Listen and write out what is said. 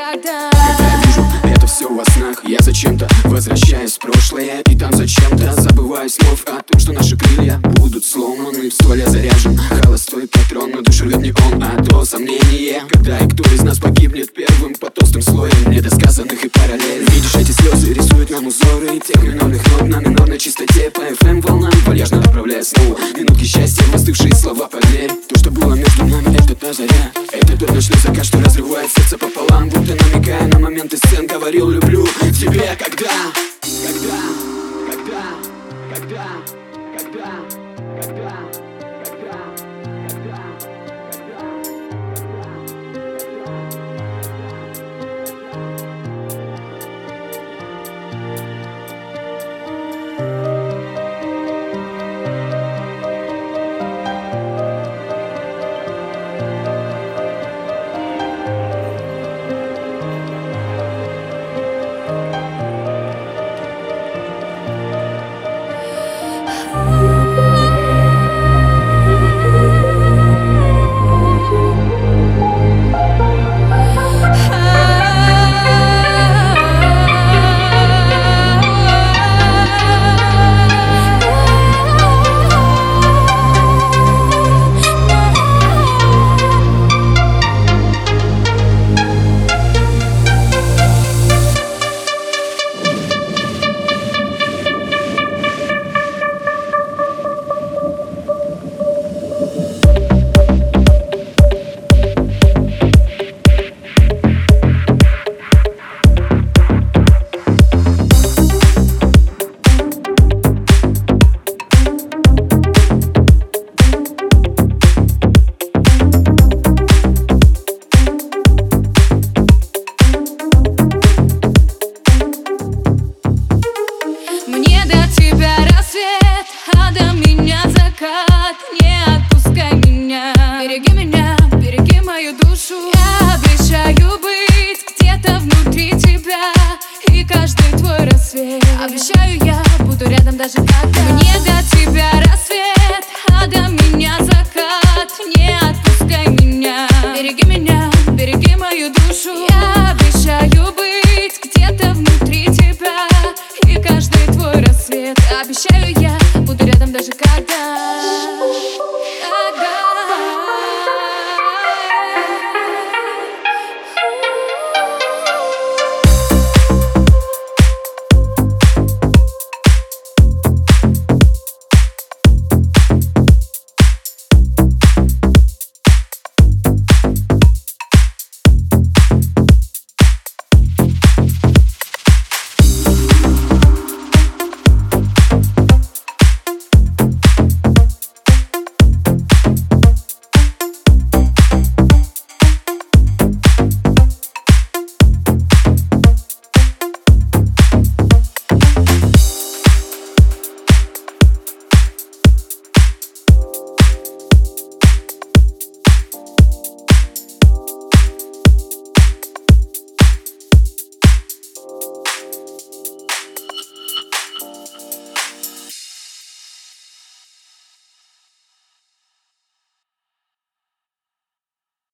никогда. Когда я вижу это все во снах, я зачем-то возвращаюсь в прошлое, и там зачем-то забываю снов о том, что наши крылья будут сломаны. В стволе заряжен холостой патрон, но душу рвет не он, а то сомнение, когда и кто из нас погибнет первым под толстым слоем недосказанных и параллель. Видишь, эти слезы рисуют нам узоры тех минорных нот на минорной чистоте. По FM волнам вальяжно отправляя снова минутки счастья, остывшие слова, поверь. То, что было между нами, это та заря, это тот ночной закат, что разрывает сердце пополам, будто намекая на моменты сцен. Говорил, люблю тебя, когда. Мне до тебя рассвет, а до меня закат. Не отпускай меня, береги мою душу. Я обещаю быть где-то внутри тебя, и каждый твой рассвет, обещаю, я буду рядом даже когда. Мне до